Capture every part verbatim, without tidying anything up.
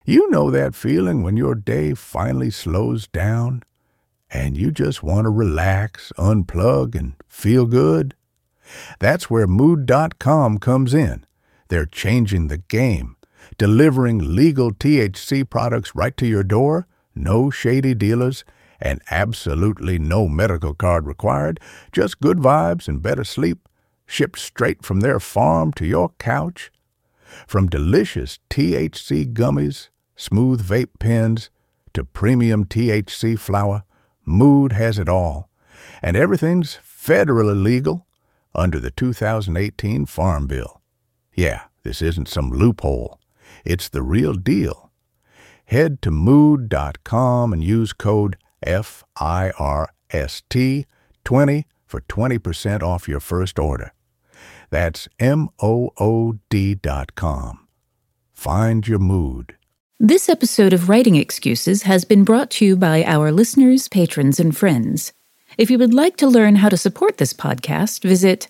You know that feeling when your day finally slows down and you just want to relax, unplug, and feel good? That's where Mood dot com comes in. They're changing the game, delivering legal T H C products right to your door, no shady dealers, and absolutely no medical card required, just good vibes and better sleep, shipped straight from their farm to your couch. From delicious T H C gummies, smooth vape pens, to premium T H C flower, Mood has it all. And everything's federally legal under the two thousand eighteen Farm Bill. Yeah, this isn't some loophole. It's the real deal. Head to Mood dot com and use code F I R S T twenty for twenty percent off your first order. That's M O O D dot com. Find your mood. This episode of Writing Excuses has been brought to you by our listeners, patrons, and friends. If you would like to learn how to support this podcast, visit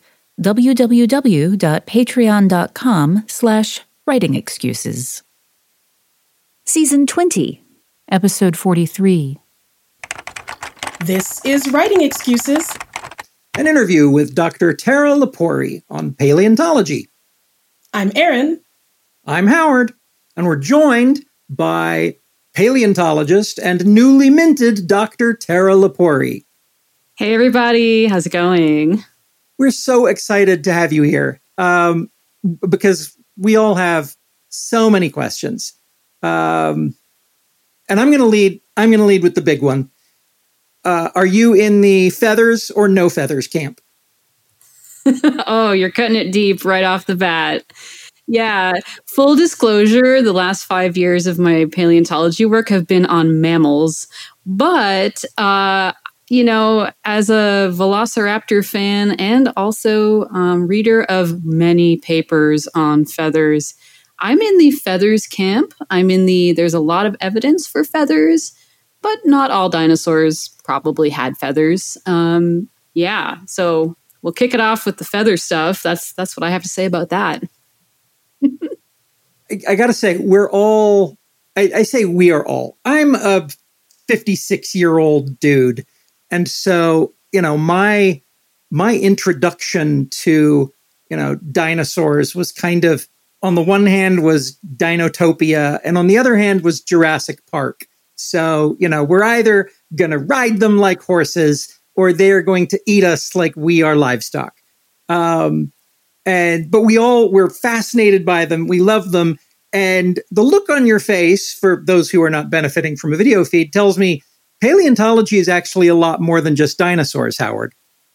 www.patreon.com slash writing excuses. Season twenty, Episode forty-three. This is Writing Excuses, an interview with Doctor Tara Lepori on paleontology. I'm Erin. I'm Howard, and we're joined by paleontologist and newly minted Doctor Tara Lepori. Hey, everybody. How's it going? We're so excited to have you here um, because we all have so many questions. Um, and I'm going to lead. I'm going to lead with the big one. Uh, are you in the feathers or no feathers camp? Oh, you're cutting it deep right off the bat. Yeah. Full disclosure, the last five years of my paleontology work have been on mammals. But, uh, you know, as a Velociraptor fan and also um, reader of many papers on feathers, I'm in the feathers camp. I'm in the, there's a lot of evidence for feathers, but not all dinosaurs probably had feathers. Um, yeah. So we'll kick it off with the feather stuff. That's, that's what I have to say about that. I, I got to say, we're all, I, I say we are all. I'm a fifty-six-year-old dude. And so, you know, my my introduction to, you know, dinosaurs was kind of, on the one hand was Dinotopia, and on the other hand was Jurassic Park. So, you know, we're either going to ride them like horses or they're going to eat us like we are livestock. Um And, but we all, we're fascinated by them. We love them. And the look on your face, for those who are not benefiting from a video feed, tells me paleontology is actually a lot more than just dinosaurs, Howard.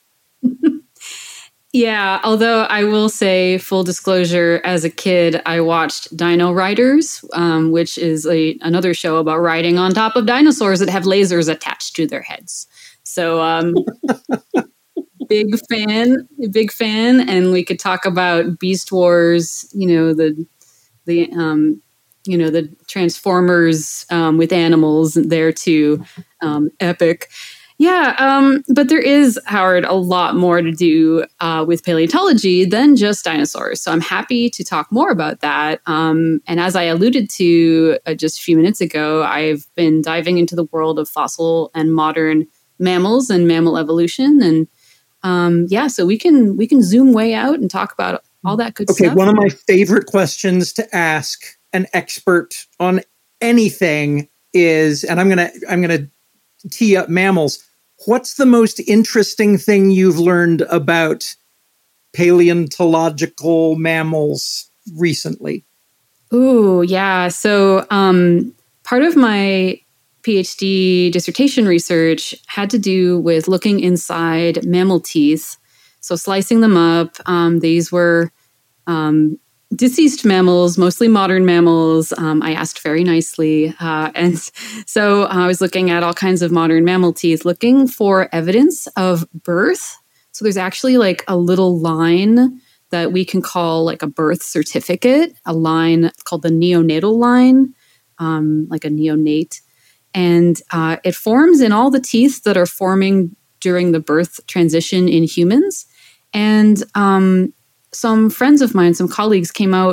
Yeah, although I will say, full disclosure, as a kid, I watched Dino Riders, um, which is a, another show about riding on top of dinosaurs that have lasers attached to their heads. So, um, big fan, big fan. And we could talk about Beast Wars, you know, the, the, um, you know, the Transformers um, with animals there too. Um, epic. Yeah, um, but there is, Howard, a lot more to do uh, with paleontology than just dinosaurs. So I'm happy to talk more about that. Um, and as I alluded to uh, just a few minutes ago, I've been diving into the world of fossil and modern mammals and mammal evolution. And um, yeah, so we can we can zoom way out and talk about all that good okay, stuff. Okay, one of my favorite questions to ask an expert on anything is, and I'm gonna I'm gonna tee up mammals. What's the most interesting thing you've learned about paleontological mammals recently? Ooh, yeah. So um, part of my PhD dissertation research had to do with looking inside mammal teeth. So slicing them up. Um, these were um, deceased mammals, mostly modern mammals. Um, I asked very nicely. Uh, and so I was looking at all kinds of modern mammal teeth, looking for evidence of birth. So there's actually like a little line that we can call like a birth certificate, a line called the neonatal line, um, like a neonate. And uh, it forms in all the teeth that are forming during the birth transition in humans. And um, some friends of mine, some colleagues came out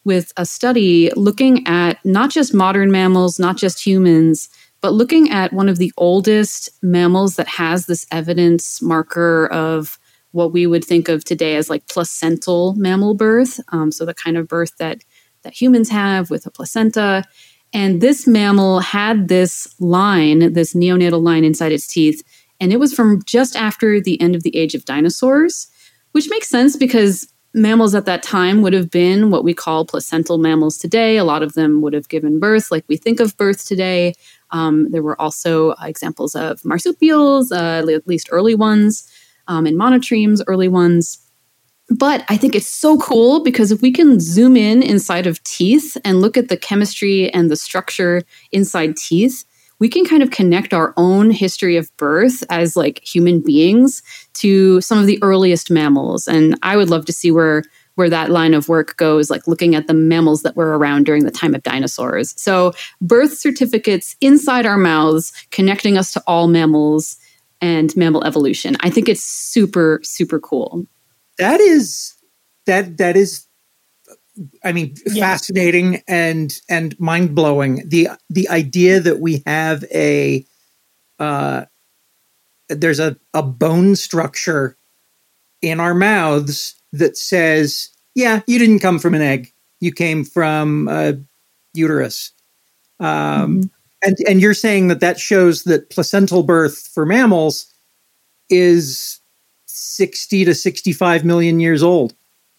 with a study looking at not just modern mammals, not just humans, but looking at one of the oldest mammals that has this evidence marker of what we would think of today as like placental mammal birth. Um, so the kind of birth that, that humans have with a placenta. And this mammal had this line, this neonatal line inside its teeth, and it was from just after the end of the age of dinosaurs, which makes sense because mammals at that time would have been what we call placental mammals today. A lot of them would have given birth like we think of birth today. Um, there were also uh, examples of marsupials, uh, at least early ones, um, and monotremes, early ones. But I think it's so cool because if we can zoom in inside of teeth and look at the chemistry and the structure inside teeth, we can kind of connect our own history of birth as like human beings to some of the earliest mammals. And I would love to see where where that line of work goes, like looking at the mammals that were around during the time of dinosaurs. So birth certificates inside our mouths, connecting us to all mammals and mammal evolution. I think it's super, super cool. That is, that that is, I mean, yeah. fascinating and and mind blowing. The the idea that we have a uh, there's a, a bone structure in our mouths that says, yeah, you didn't come from an egg, you came from a uterus. Um, mm-hmm. And and you're saying that that shows that placental birth for mammals is sixty to sixty-five million years old.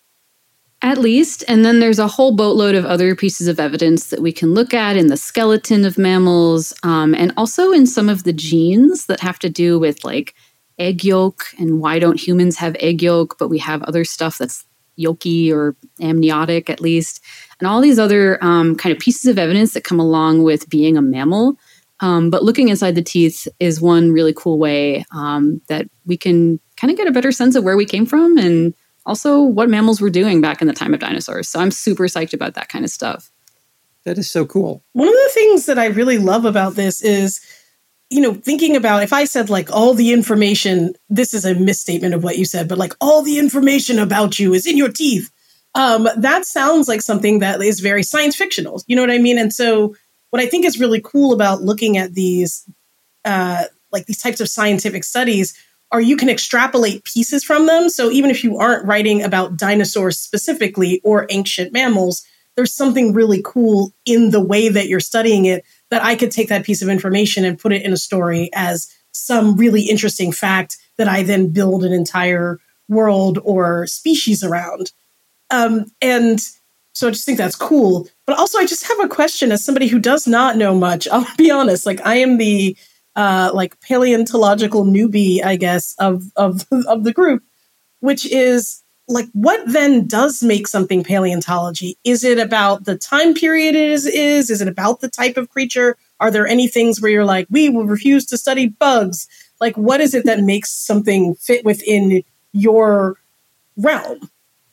At least. And then there's a whole boatload of other pieces of evidence that we can look at in the skeleton of mammals, um, and also in some of the genes that have to do with like egg yolk and why don't humans have egg yolk, but we have other stuff that's yolky or amniotic at least. And all these other um, kind of pieces of evidence that come along with being a mammal. Um, but looking inside the teeth is one really cool way um, that we can kind of get a better sense of where we came from and also what mammals were doing back in the time of dinosaurs. So I'm super psyched about that kind of stuff. That is so cool. One of the things that I really love about this is, you know, thinking about if I said like all the information, this is a misstatement of what you said, but like all the information about you is in your teeth. Um, that sounds like something that is very science fictional. You know what I mean? And so what I think is really cool about looking at these, uh, like these types of scientific studies, are you can extrapolate pieces from them. So even if you aren't writing about dinosaurs specifically or ancient mammals, there's something really cool in the way that you're studying it that I could take that piece of information and put it in a story as some really interesting fact that I then build an entire world or species around. Um, and so I just think that's cool. But also I just have a question as somebody who does not know much. I'll be honest, like I am the uh, like paleontological newbie, I guess, of, of, of the group, which is like, what then does make something paleontology? Is it about the time period it is, is? Is it about the type of creature? Are there any things where you're like, we will refuse to study bugs? Like, what is it that makes something fit within your realm?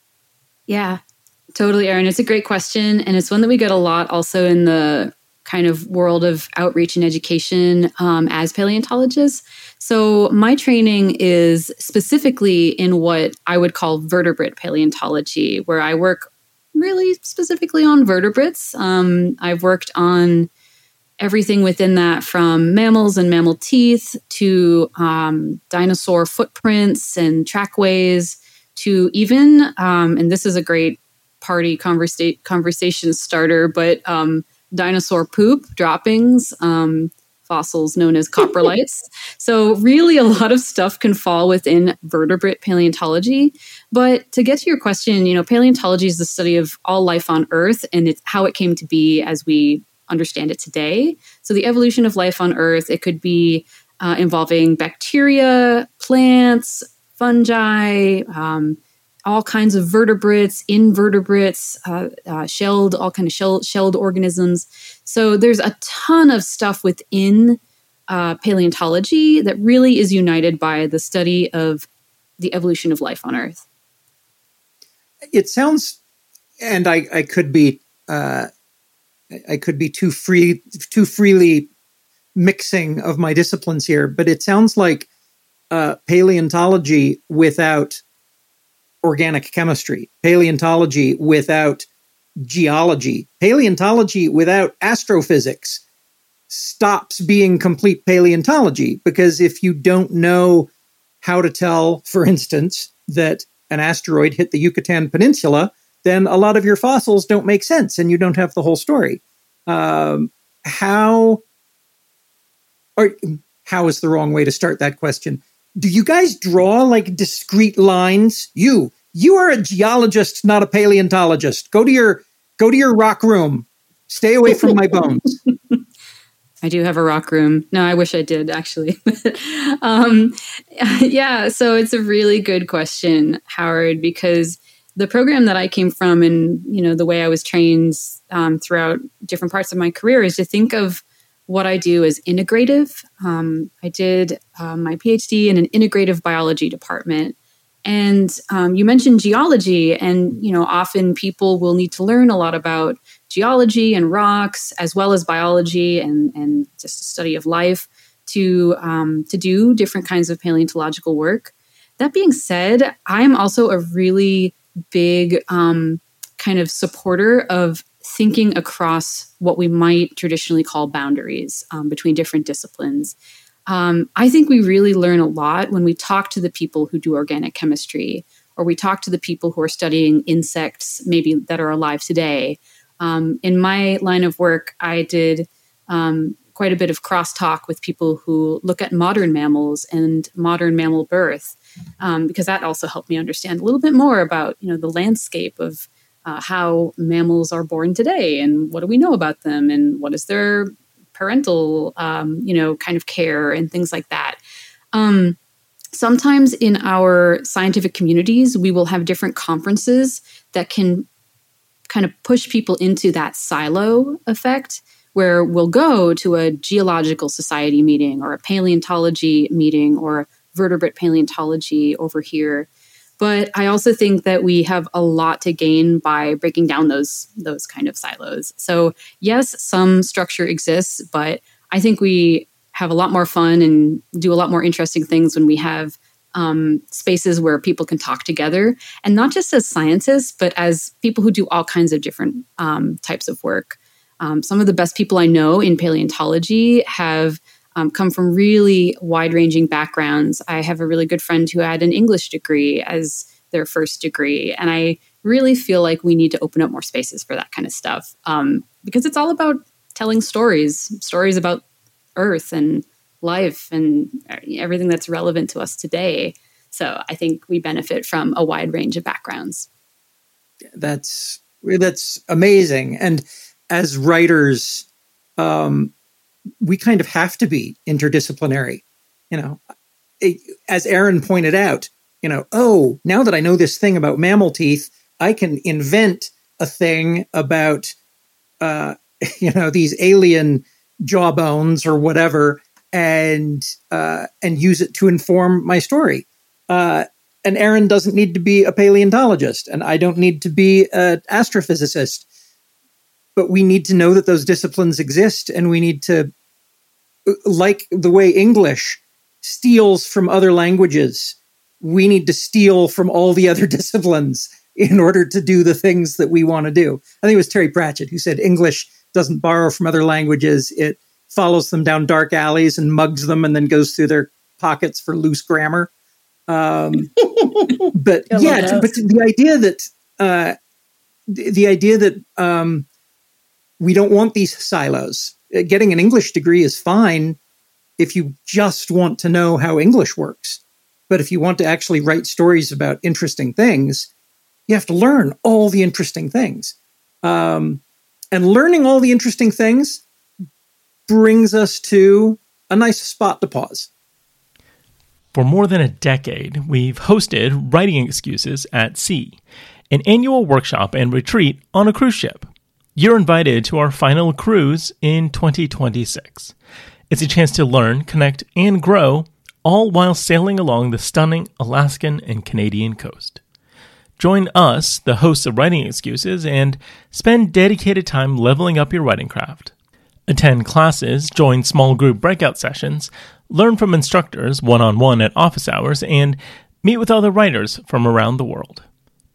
Yeah, totally, Erin. It's a great question. And it's one that we get a lot also in the kind of world of outreach and education um, as paleontologists. So my training is specifically in what I would call vertebrate paleontology, where I work really specifically on vertebrates. Um, I've worked on everything within that from mammals and mammal teeth to um, dinosaur footprints and trackways to even, um, and this is a great party conversa- conversation starter, but um, dinosaur poop droppings, um, fossils known as coprolites. So really a lot of stuff can fall within vertebrate paleontology. But to get to your question, you know, paleontology is the study of all life on Earth and it's how it came to be as we understand it today. So the evolution of life on Earth, it could be uh, involving bacteria, plants, fungi, um, all kinds of vertebrates, invertebrates, uh, uh, shelled, all kind of shell, shelled organisms. So there's a ton of stuff within uh, paleontology that really is united by the study of the evolution of life on Earth. It sounds, and I, I could be, uh, I could be too free, too freely mixing of my disciplines here, but it sounds like uh, paleontology without organic chemistry, paleontology without geology. Paleontology without astrophysics stops being complete paleontology, because if you don't know how to tell, for instance, that an asteroid hit the Yucatan Peninsula, then a lot of your fossils don't make sense and you don't have the whole story. Um, how, or how is the wrong way to start that question? Do you guys draw like discrete lines? You, you are a geologist, not a paleontologist. Go to your, go to your rock room. Stay away from my bones. I do have a rock room. No, I wish I did, actually. um, yeah, so it's a really good question, Howard, because the program that I came from and, you know, the way I was trained um, throughout different parts of my career is to think of what I do as integrative. Um, I did um, my PhD in an integrative biology department. And um, you mentioned geology, and, you know, often people will need to learn a lot about geology and rocks, as well as biology and, and just a study of life to, um, to do different kinds of paleontological work. That being said, I'm also a really big um, kind of supporter of thinking across what we might traditionally call boundaries um, between different disciplines. Um, I think we really learn a lot when we talk to the people who do organic chemistry, or we talk to the people who are studying insects maybe that are alive today. Um, in my line of work, I did um, quite a bit of crosstalk with people who look at modern mammals and modern mammal birth, um, because that also helped me understand a little bit more about, you know, the landscape of uh, how mammals are born today, and what do we know about them, and what is their parental, um, you know, kind of care and things like that. Um, sometimes in our scientific communities, we will have different conferences that can kind of push people into that silo effect, where we'll go to a geological society meeting or a paleontology meeting or vertebrate paleontology over here. But I also think that we have a lot to gain by breaking down those, those kind of silos. So yes, some structure exists, but I think we have a lot more fun and do a lot more interesting things when we have Um, spaces where people can talk together, and not just as scientists, but as people who do all kinds of different um, types of work. Um, some of the best people I know in paleontology have um, come from really wide-ranging backgrounds. I have a really good friend who had an English degree as their first degree, and I really feel like we need to open up more spaces for that kind of stuff, um, because it's all about telling stories, stories about Earth and life and everything that's relevant to us today. So I think we benefit from a wide range of backgrounds. That's that's amazing. And as writers, um, we kind of have to be interdisciplinary. You know, it, as Aaron pointed out, you know, oh, now that I know this thing about mammal teeth, I can invent a thing about, uh, you know, these alien jawbones or whatever, and uh, and use it to inform my story. Uh, and Aaron doesn't need to be a paleontologist, and I don't need to be an astrophysicist. But we need to know that those disciplines exist, and we need to, like the way English steals from other languages, we need to steal from all the other disciplines in order to do the things that we want to do. I think it was Terry Pratchett who said English doesn't borrow from other languages. It follows them down dark alleys and mugs them and then goes through their pockets for loose grammar. Um, but yeah, but the idea that uh, the, the idea that um, we don't want these silos. Getting an English degree is fine if you just want to know how English works. But if you want to actually write stories about interesting things, you have to learn all the interesting things. Um, and learning all the interesting things brings us to a nice spot to pause. For more than a decade, we've hosted Writing Excuses at Sea, an annual workshop and retreat on a cruise ship. You're invited to our final cruise in twenty twenty-six. It's a chance to learn, connect, and grow, all while sailing along the stunning Alaskan and Canadian coast. Join us, the hosts of Writing Excuses, and spend dedicated time leveling up your writing craft. Attend classes, join small group breakout sessions, learn from instructors one-on-one at office hours, and meet with other writers from around the world.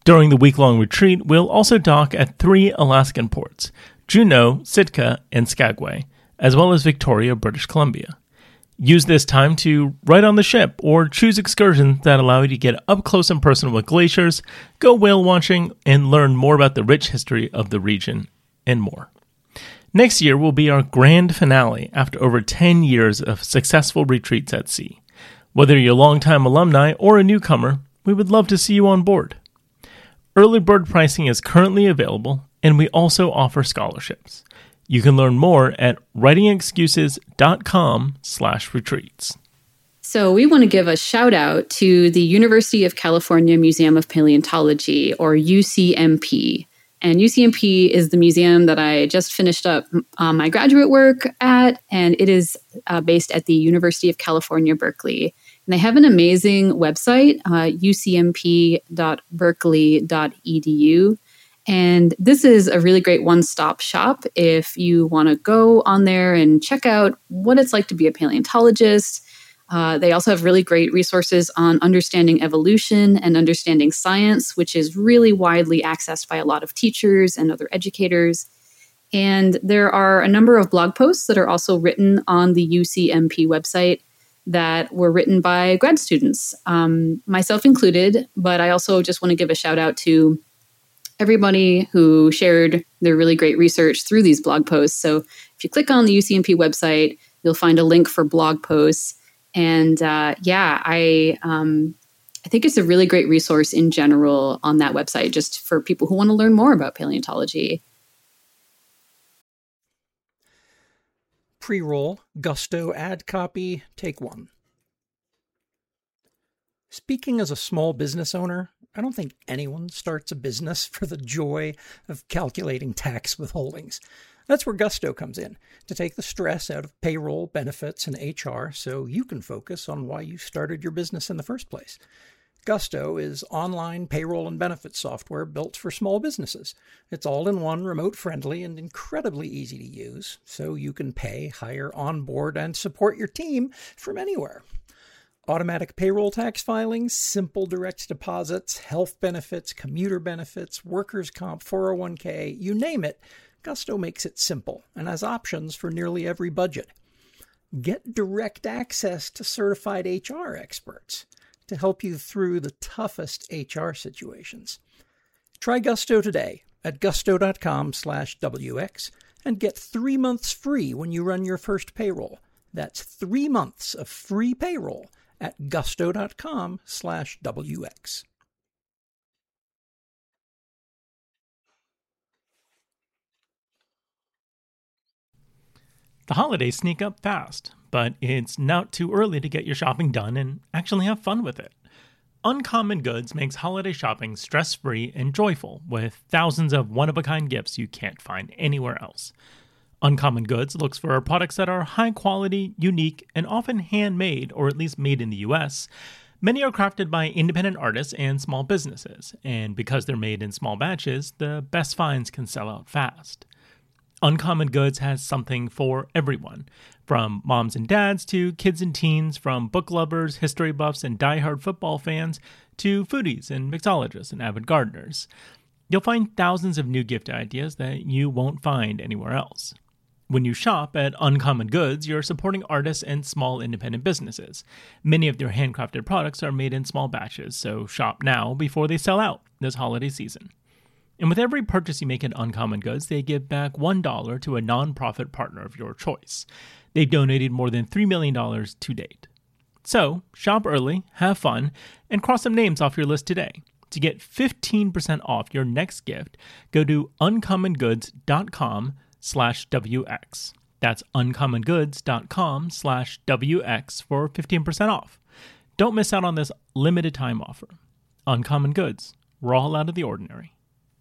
During the week-long retreat, we'll also dock at three Alaskan ports, Juneau, Sitka, and Skagway, as well as Victoria, British Columbia. Use this time to write on the ship or choose excursions that allow you to get up close and personal with glaciers, go whale watching, and learn more about the rich history of the region, and more. Next year will be our grand finale after over ten years of successful retreats at sea. Whether you're a longtime alumni or a newcomer, we would love to see you on board. Early bird pricing is currently available, and we also offer scholarships. You can learn more at writingexcuses.com slash retreats. So we want to give a shout out to the University of California Museum of Paleontology, or U C M P. And U C M P is the museum that I just finished up um, my graduate work at, and it is uh, based at the University of California, Berkeley. And they have an amazing website, uh, u c m p dot berkeley dot e d u. And this is a really great one-stop shop if you want to go on there and check out what it's like to be a paleontologist. Uh, they also have really great resources on understanding evolution and understanding science, which is really widely accessed by a lot of teachers and other educators. And there are a number of blog posts that are also written on the U C M P website that were written by grad students, um, myself included. But I also just want to give a shout out to everybody who shared their really great research through these blog posts. So if you click on the U C M P website, you'll find a link for blog posts. And uh, yeah, I um, I think it's a really great resource in general on that website, just for people who want to learn more about paleontology. Pre-roll, Gusto ad copy, take one. Speaking as a small business owner, I don't think anyone starts a business for the joy of calculating tax withholdings. That's where Gusto comes in, to take the stress out of payroll, benefits, and H R so you can focus on why you started your business in the first place. Gusto is online payroll and benefits software built for small businesses. It's all-in-one, remote-friendly, and incredibly easy to use, so you can pay, hire, onboard, and support your team from anywhere. Automatic payroll tax filings, simple direct deposits, health benefits, commuter benefits, workers' comp, four oh one k, you name it, Gusto makes it simple and has options for nearly every budget. Get direct access to certified H R experts to help you through the toughest H R situations. Try Gusto today at gusto.com slash WX and get three months free when you run your first payroll. That's three months of free payroll at gusto.com slash WX. The holidays sneak up fast, but it's not too early to get your shopping done and actually have fun with it. Uncommon Goods makes holiday shopping stress-free and joyful with thousands of one-of-a-kind gifts you can't find anywhere else. Uncommon Goods looks for products that are high quality, unique, and often handmade, or at least made in the U S. Many are crafted by independent artists and small businesses, and because they're made in small batches, the best finds can sell out fast. Uncommon Goods has something for everyone, from moms and dads to kids and teens, from book lovers, history buffs, and diehard football fans to foodies and mixologists and avid gardeners. You'll find thousands of new gift ideas that you won't find anywhere else. When you shop at Uncommon Goods, you're supporting artists and small independent businesses. Many of their handcrafted products are made in small batches, so shop now before they sell out this holiday season. And with every purchase you make at Uncommon Goods, they give back one dollar to a nonprofit partner of your choice. They've donated more than three million dollars to date. So, shop early, have fun, and cross some names off your list today. To get fifteen percent off your next gift, go to uncommongoods.com slash WX. That's uncommongoods.com slash WX for fifteen percent off. Don't miss out on this limited time offer. Uncommon Goods. We're all out of the ordinary.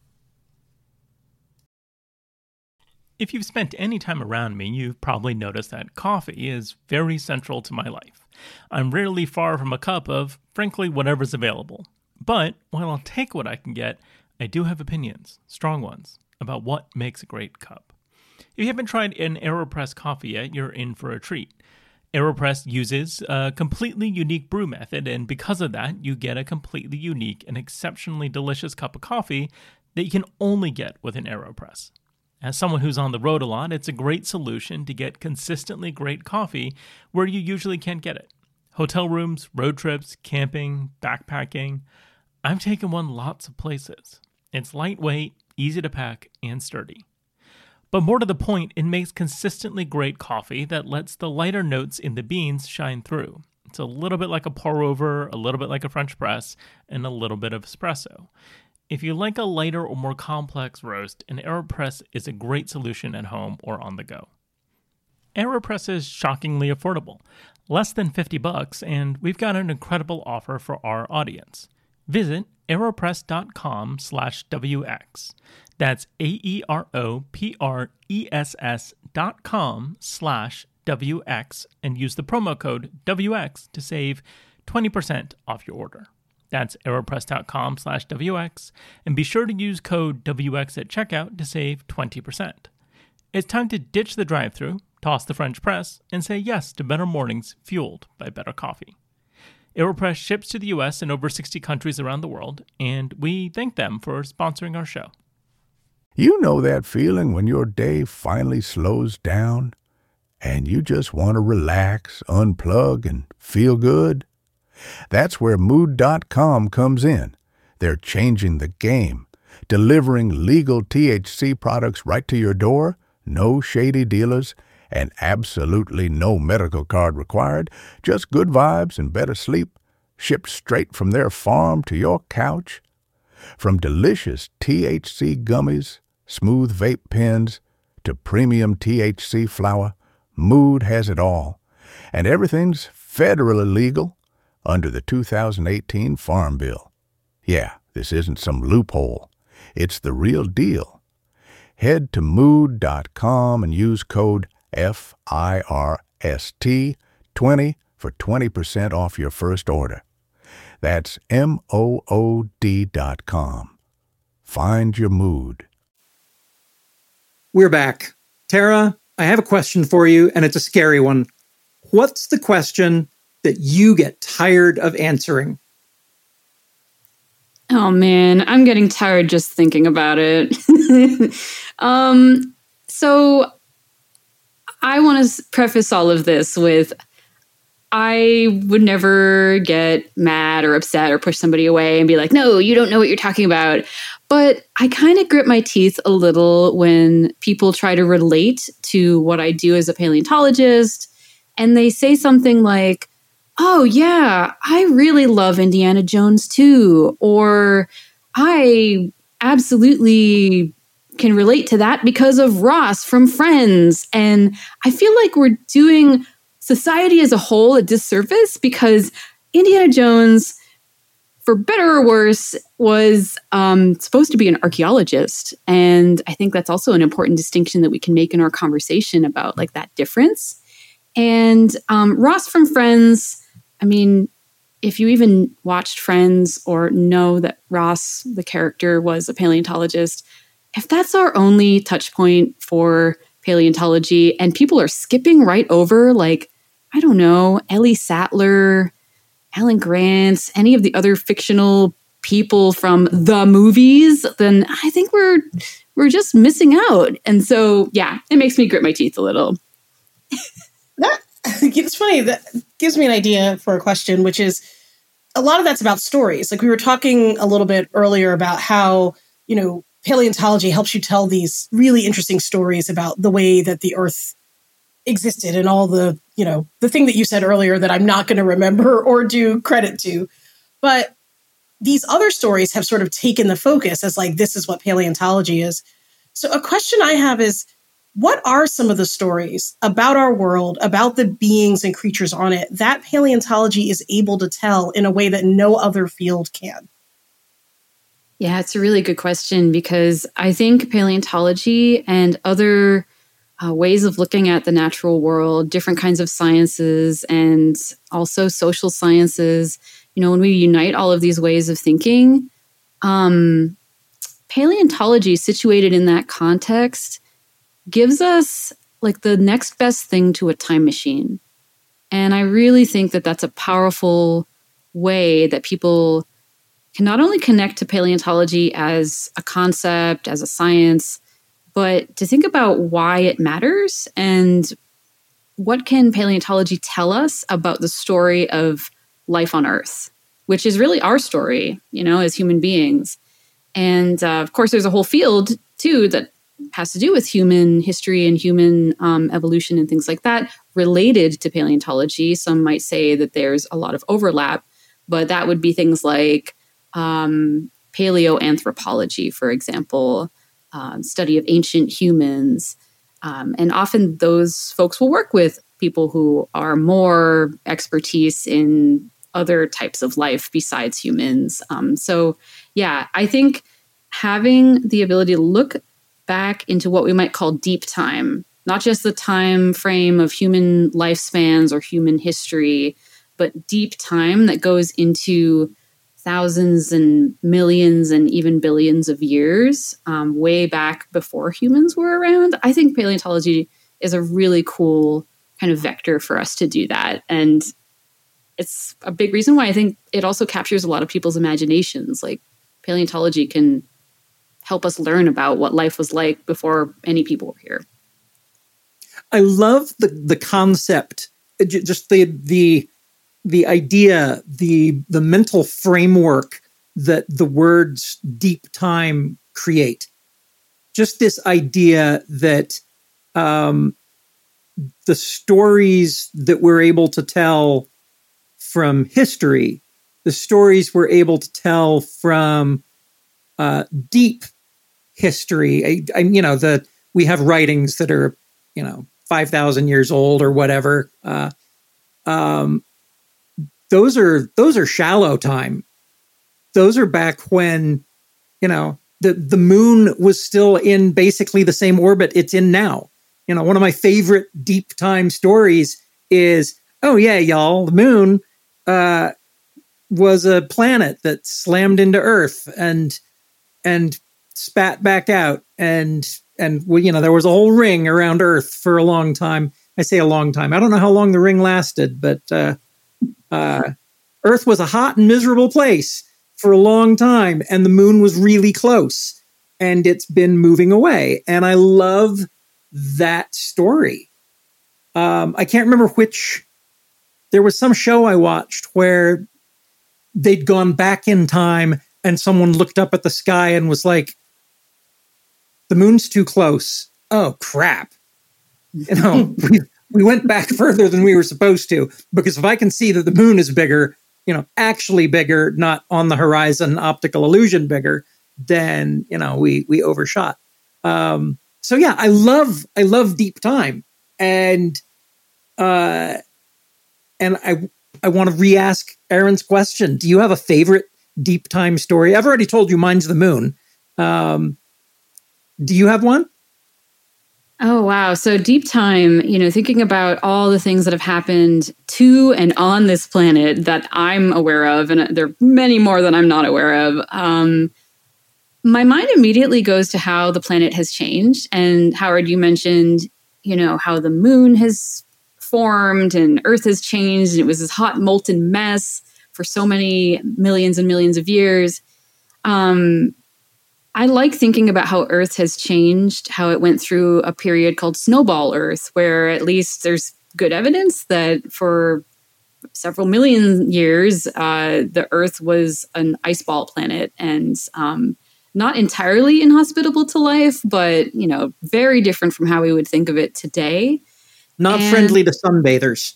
If you've spent any time around me, you've probably noticed that coffee is very central to my life. I'm rarely far from a cup of, frankly, whatever's available. But while I'll take what I can get, I do have opinions, strong ones, about what makes a great cup. If you haven't tried an AeroPress coffee yet, you're in for a treat. AeroPress uses a completely unique brew method, and because of that, you get a completely unique and exceptionally delicious cup of coffee that you can only get with an AeroPress. As someone who's on the road a lot, it's a great solution to get consistently great coffee where you usually can't get it. Hotel rooms, road trips, camping, backpacking. I've taken one lots of places. It's lightweight, easy to pack, and sturdy. But more to the point, it makes consistently great coffee that lets the lighter notes in the beans shine through. It's a little bit like a pour-over, a little bit like a French press, and a little bit of espresso. If you like a lighter or more complex roast, an AeroPress is a great solution at home or on the go. AeroPress is shockingly affordable, less than fifty bucks, and we've got an incredible offer for our audience. Visit aeropress.com slash WX. That's A-E-R-O-P-R-E-S-S dot com slash WX and use the promo code W X to save twenty percent off your order. That's aeropress.com slash WX, and be sure to use code W X at checkout to save twenty percent. It's time to ditch the drive-thru, toss the French press, and say yes to better mornings fueled by better coffee. AeroPress ships to the U S and over sixty countries around the world, and we thank them for sponsoring our show. You know that feeling when your day finally slows down and you just want to relax, unplug, and feel good? That's where Mood dot com comes in. They're changing the game, delivering legal T H C products right to your door, no shady dealers, and absolutely no medical card required, just good vibes and better sleep, shipped straight from their farm to your couch. From delicious T H C gummies, smooth vape pens, to premium T H C flower, Mood has it all. And everything's federally legal under the two thousand eighteen Farm Bill. Yeah, this isn't some loophole. It's the real deal. Head to Mood dot com and use code F I R S T twenty for twenty percent off your first order. That's M O O D dot com. Find your mood. We're back. Tara, I have a question for you, and it's a scary one. What's the question that you get tired of answering? Oh man, I'm getting tired just thinking about it. um, so I want to preface all of this with, I would never get mad or upset or push somebody away and be like, no, you don't know what you're talking about. But I kind of grit my teeth a little when people try to relate to what I do as a paleontologist, and they say something like, oh yeah, I really love Indiana Jones too. Or I absolutely can relate to that because of Ross from Friends. And I feel like we're doing society as a whole a disservice because Indiana Jones, for better or worse, was um, supposed to be an archaeologist. And I think that's also an important distinction that we can make in our conversation about like that difference. And um, Ross from Friends, I mean, if you even watched Friends or know that Ross, the character, was a paleontologist, if that's our only touch point for paleontology and people are skipping right over, like, I don't know, Ellie Sattler, Alan Grant, any of the other fictional people from the movies, then I think we're we're just missing out. And so, yeah, it makes me grit my teeth a little. That it's funny. That gives me an idea for a question, which is a lot of that's about stories. Like we were talking a little bit earlier about how, you know, paleontology helps you tell these really interesting stories about the way that the Earth existed and all the, you know, the thing that you said earlier that I'm not going to remember or do credit to. But these other stories have sort of taken the focus as like, this is what paleontology is. So a question I have is, what are some of the stories about our world, about the beings and creatures on it, that paleontology is able to tell in a way that no other field can? Yeah, it's a really good question because I think paleontology and other uh, ways of looking at the natural world, different kinds of sciences, and also social sciences, you know, when we unite all of these ways of thinking, um, paleontology situated in that context gives us like the next best thing to a time machine. And I really think that that's a powerful way that people can not only connect to paleontology as a concept, as a science, but to think about why it matters and what can paleontology tell us about the story of life on Earth, which is really our story, you know, as human beings. And uh, of course, there's a whole field too that has to do with human history and human um, evolution and things like that related to paleontology. Some might say that there's a lot of overlap, but that would be things like um, paleoanthropology, for example, um, study of ancient humans. Um, and often those folks will work with people who are more expertise in other types of life besides humans. Um, so yeah, I think having the ability to look back into what we might call deep time, not just the time frame of human lifespans or human history, but deep time that goes into thousands and millions and even billions of years, um, way back before humans were around. I think paleontology is a really cool kind of vector for us to do that. And it's a big reason why I think it also captures a lot of people's imaginations. Like paleontology can help us learn about what life was like before any people were here. I love the the concept, just the the the idea, the the mental framework that the words deep time create. Just this idea that um, the stories that we're able to tell from history, the stories we're able to tell from uh, deep history, I, I, you know, the we have writings that are, you know, five thousand years old or whatever. Uh, um, those are those are shallow time. Those are back when, you know, the the moon was still in basically the same orbit it's in now. You know, one of my favorite deep time stories is, oh yeah, y'all, the moon uh, was a planet that slammed into Earth and and spat back out, and and well, you know, there was a whole ring around Earth for a long time. I say a long time. I don't know how long the ring lasted, but uh, uh, Earth was a hot and miserable place for a long time, and the moon was really close, and it's been moving away. And I love that story. Um, I can't remember which. There was some show I watched where they'd gone back in time, and someone looked up at the sky and was like, "The moon's too close. Oh crap! You know, we we went back further than we were supposed to, because if I can see that the moon is bigger, you know, actually bigger, not on the horizon, optical illusion bigger, then, you know, we we overshot." Um, so yeah, I love I love deep time, and uh, and I I want to re-ask Erin's question. Do you have a favorite deep time story? I've already told you mine's the moon. Um, do you have one? Oh, wow. So deep time, you know, thinking about all the things that have happened to and on this planet that I'm aware of, and there are many more that I'm not aware of, um, my mind immediately goes to how the planet has changed. And Howard, you mentioned, you know, how the moon has formed and Earth has changed, and it was this hot molten mess for so many millions and millions of years. Um, I like thinking about how Earth has changed, how it went through a period called Snowball Earth, where at least there's good evidence that for several million years, uh, the Earth was an ice ball planet, and um, not entirely inhospitable to life, but, you know, very different from how we would think of it today. Not and, friendly to sunbathers.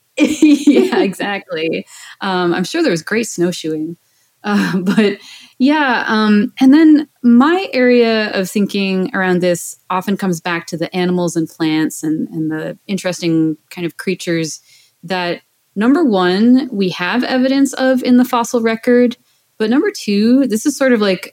Yeah, exactly. Um, I'm sure there was great snowshoeing. Uh, but yeah, um, and then my area of thinking around this often comes back to the animals and plants and, and the interesting kind of creatures that, number one, we have evidence of in the fossil record. But number two, this is sort of like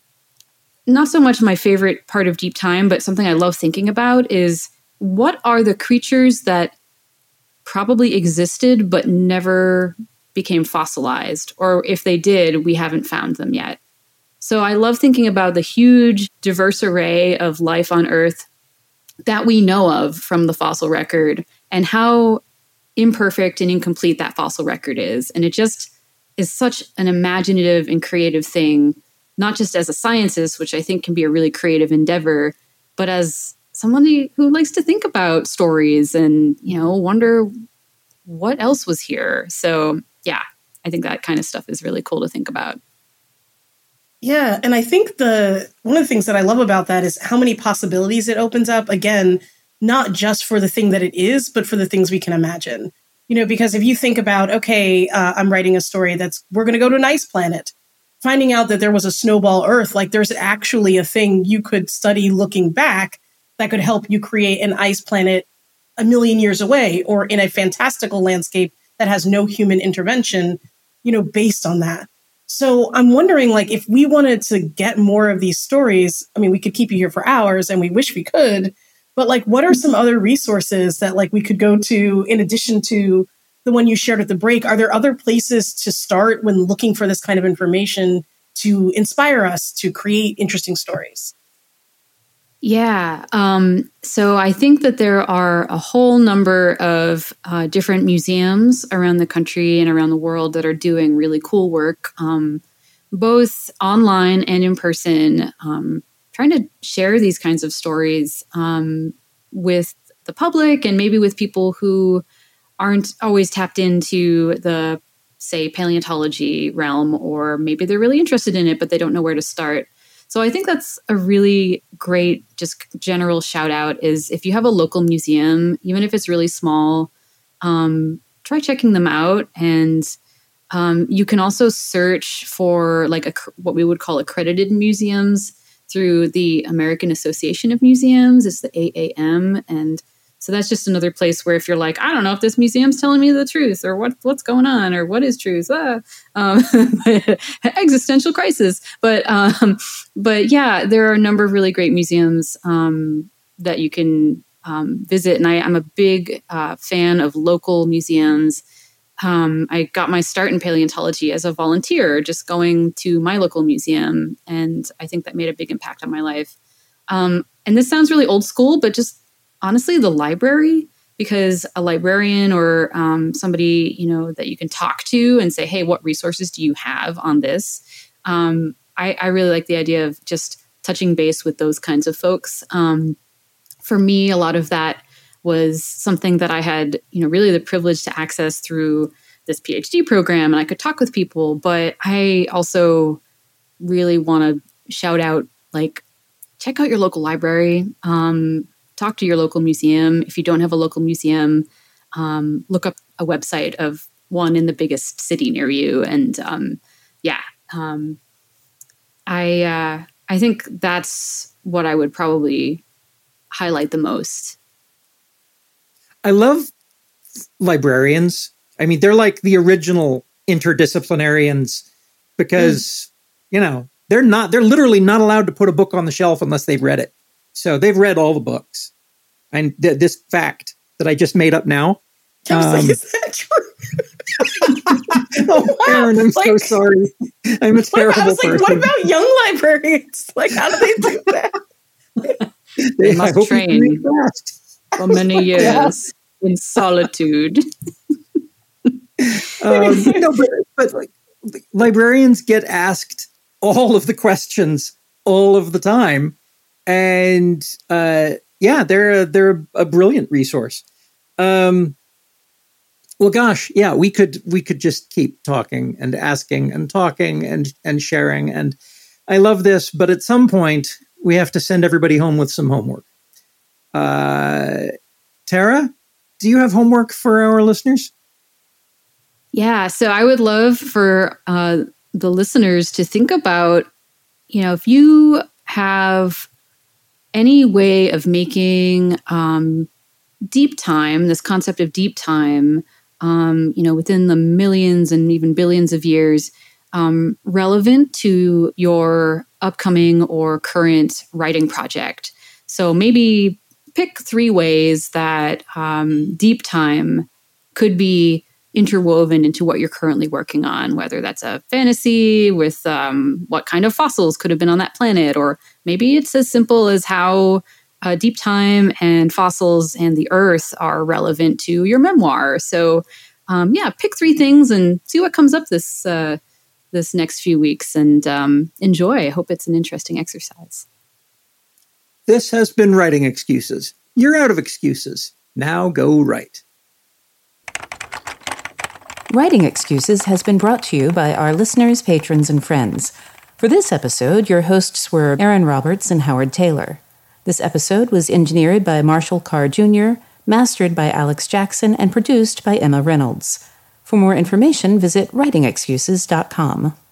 not so much my favorite part of deep time, but something I love thinking about is what are the creatures that probably existed but never became fossilized, or if they did, we haven't found them yet. So I love thinking about the huge, diverse array of life on Earth that we know of from the fossil record, and how imperfect and incomplete that fossil record is. And it just is such an imaginative and creative thing, not just as a scientist, which I think can be a really creative endeavor, but as somebody who likes to think about stories and, you know, wonder what else was here. So yeah, I think that kind of stuff is really cool to think about. Yeah. And I think the one of the things that I love about that is how many possibilities it opens up. Again, not just for the thing that it is, but for the things we can imagine. You know, because if you think about, okay, uh, I'm writing a story that's, we're going to go to an ice planet. Finding out that there was a snowball Earth, like there's actually a thing you could study looking back that could help you create an ice planet a million years away or in a fantastical landscape that has no human intervention, you know, based on that. So I'm wondering, like, if we wanted to get more of these stories, I mean, we could keep you here for hours and we wish we could, but like, what are some other resources that like we could go to in addition to the one you shared at the break? Are there other places to start when looking for this kind of information to inspire us to create interesting stories? Yeah. Um, so I think that there are a whole number of uh, different museums around the country and around the world that are doing really cool work, um, both online and in person, um, trying to share these kinds of stories um, with the public and maybe with people who aren't always tapped into the, say, paleontology realm, or maybe they're really interested in it, but they don't know where to start. So I think that's a really great, just general shout out is if you have a local museum, even if it's really small, um, try checking them out. And um, you can also search for like a, what we would call accredited museums through the American Association of Museums. It's the A A M. And so that's just another place where if you're like, I don't know if this museum's telling me the truth or what what's going on or what is truth, ah, um, existential crisis. But um, but yeah, there are a number of really great museums um, that you can um, visit. And I, I'm a big uh, fan of local museums. Um, I got my start in paleontology as a volunteer, just going to my local museum. And I think that made a big impact on my life. Um, and this sounds really old school, but just honestly, the library, because a librarian or um, somebody, you know, that you can talk to and say, hey, what resources do you have on this? Um, I, I really like the idea of just touching base with those kinds of folks. Um, for me, a lot of that was something that I had, you know, really the privilege to access through this PhD program, and I could talk with people. But I also really want to shout out, like, check out your local library. Um, talk to your local museum. If you don't have a local museum, um, look up a website of one in the biggest city near you. And um, yeah, um, I uh, I think that's what I would probably highlight the most. I love librarians. I mean, they're like the original interdisciplinarians because, mm. you know, they're not, they're literally not allowed to put a book on the shelf unless they've read it. So they've read all the books. And th- this fact that I just made up now. Um, like, is that true? Oh, wow. Aaron, I'm like, so sorry. I'm a terrible I was like, person. what about young librarians? Like, how do they do that? they, they must train for many years yeah. in solitude. um, no, but, but like, librarians get asked all of the questions all of the time. And uh, yeah, they're a, they're a brilliant resource. Um, well, gosh, yeah, we could we could just keep talking and asking and talking and and sharing. And I love this, but at some point we have to send everybody home with some homework. Uh, Tara, do you have homework for our listeners? Yeah, so I would love for uh, the listeners to think about, you know, if you have any way of making um, deep time, this concept of deep time, um, you know, within the millions and even billions of years, um, relevant to your upcoming or current writing project. So maybe pick three ways that um, deep time could be interwoven into what you're currently working on, whether that's a fantasy with um, what kind of fossils could have been on that planet, or maybe it's as simple as how uh, deep time and fossils and the earth are relevant to your memoir. So, um, yeah, pick three things and see what comes up this uh, this next few weeks, and um, enjoy. I hope it's an interesting exercise. This has been Writing Excuses. You're out of excuses. Now go write. Writing Excuses has been brought to you by our listeners, patrons, and friends. For this episode, your hosts were Aaron Roberts and Howard Taylor. This episode was engineered by Marshall Carr Junior, mastered by Alex Jackson, and produced by Emma Reynolds. For more information, visit writing excuses dot com.